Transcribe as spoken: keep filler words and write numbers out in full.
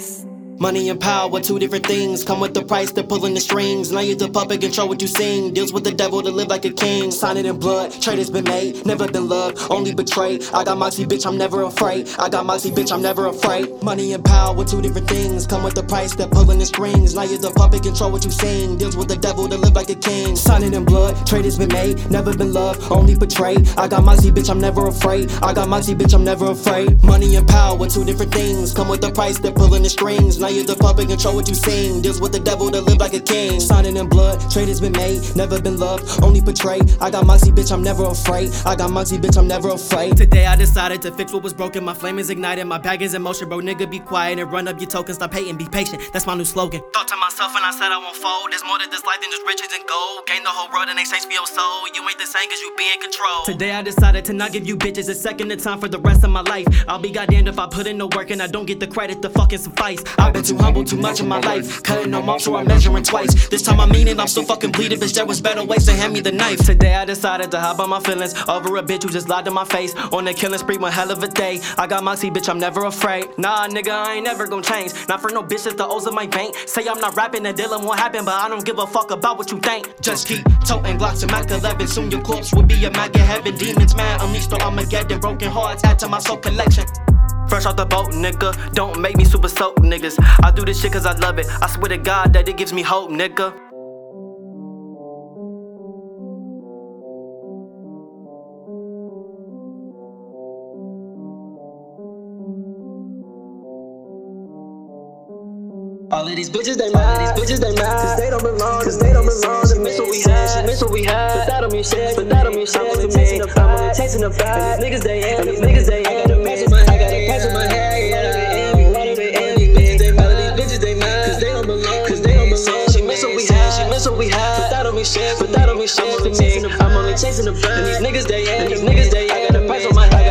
Yes. Money and power, two different things. Come with the price, they're pulling the strings. Now you're the puppet, control what you sing. Deals with the devil to live like a king. Sign it in blood, trade has been made. Never been loved, only betrayed. I got moxie, bitch, I'm never afraid. I got moxie, bitch, I'm never afraid. Money and power, two different things. Come with the price, they're pulling the strings. Now you're the puppet, control what you sing. Deals with the devil to live like a king. Sign it in blood, trade has been made. Never been loved, only betrayed. I got moxie, bitch, I'm never afraid. I got moxie, bitch, I'm never afraid. Money and power, two different things. Come with the price, they're pulling the strings. Now you're the puppet, control what you sing. Deals with the devil to live like a king. Signing in blood, trade has been made. Never been loved, only betrayed. I got moxie, bitch, I'm never afraid. I got moxie, bitch, I'm never afraid. Today I decided to fix what was broken. My flame is ignited, my bag is in motion. Bro, nigga, be quiet and run up your tokens. Stop hating, be patient, that's my new slogan. Thought to myself and I said I won't fold. There's more to this life than just riches and gold. Gain the whole world in exchange for your soul. You ain't the same cause you be in control. Today I decided to not give you bitches a second of time for the rest of my life. I'll be goddamned if I put in the work and I don't get the credit to fucking suffice. I've been too humble too much in my life. Cutting no more, so I'm measuring twice. This time I mean it, I'm still fucking bleeding. Bitch, there was better ways to hand me the knife. Today I decided to hop on my feelings over a bitch who just lied to my face. On the killing spree, one hell of a day. I got moxie, bitch, I'm never afraid. Nah, nigga, I ain't never gonna change. Not for no bitch if the O's in my bank. Say I'm not rapping, the dealing won't happen, but I don't give a fuck about what you think. Just keep toting Glocks and Mac eleven. Soon your corpse will be a maggot heaven. Demons mad, unleashed on Armageddon. Broken hearts add to my soul collection. Fresh off the boat, nigga. Don't make me super soaked, niggas. I do this shit cause I love it. I swear to God that it gives me hope, nigga. All of these bitches, they mad, these bitches, they mad, cause they don't belong, cause they don't belong. She miss what we had, she miss what we had, but that don't mean shit, but that don't mean shit for me. I'm only chasing the bag, and these niggas, they ain't, these niggas, they ain't. I got a patch on my head, I got a patch on my head, yeah, they envy, why do they envy me? All of these bitches, they mad, cause they don't belong, cause they don't belong. She miss what we had, she miss what we had, but that don't mean shit, but that don't mean shit for me. I'm only chasing the bag, and these niggas, they ain't, these niggas, they ain't. I got a patch on my head.